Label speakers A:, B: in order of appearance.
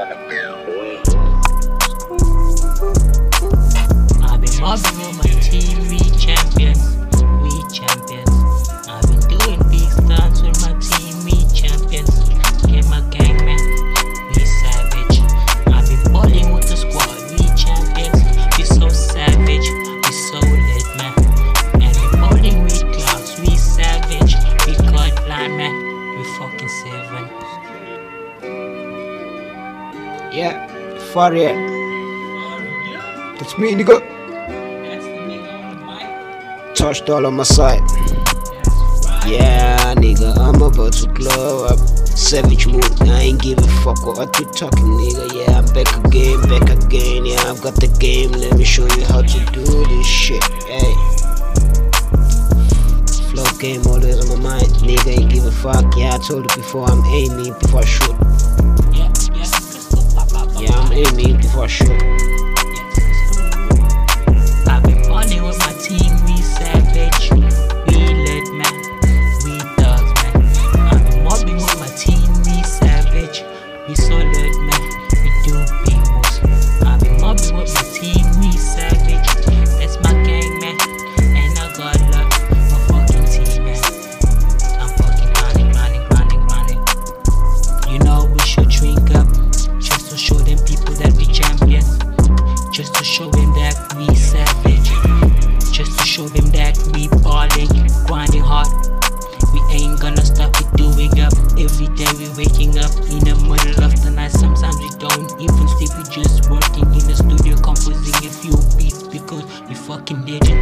A: I've been mobbing with my team, we champions, we champions. I've been doing big stunts with my team, we champions. Get my gang, man, we savage. I've been balling with the squad, we champions. We so savage, we so lit, man. And we balling with clouds, we savage. We got blind, man, we fucking 7.
B: Yeah, for real. That's me, nigga.
A: That's the nigga on the mic.
B: Touched all on my side.
A: That's right.
B: Yeah, nigga, I'm about to glow up. Savage mood, I ain't give a fuck what you talking, nigga. Yeah, I'm back again. Yeah, I've got the game. Let me show you how to do this shit. Hey, flow game always on my mind, nigga. Ain't give a fuck. Yeah, I told you before, I'm aiming before I shoot. Yeah, I'm aiming before I shoot.
A: I've been balling with my team, we savage, we lit, man, we thugs, man. I've been mobbing with my team, we savage, we so lit, man, we do big moves. I've been mobbing with my team, we savage, that's my gang, man, and I got love for fucking team, man. I'm fucking grinding. You know we should drink up, just to show them people that we champions. Just to show them that we savage. Just to show them that we balling, grinding hard. We ain't gonna stop it doing up. Every day we waking up in the middle of the night. Sometimes we don't even sleep, we just working in the studio composing a few beats because we fucking legend.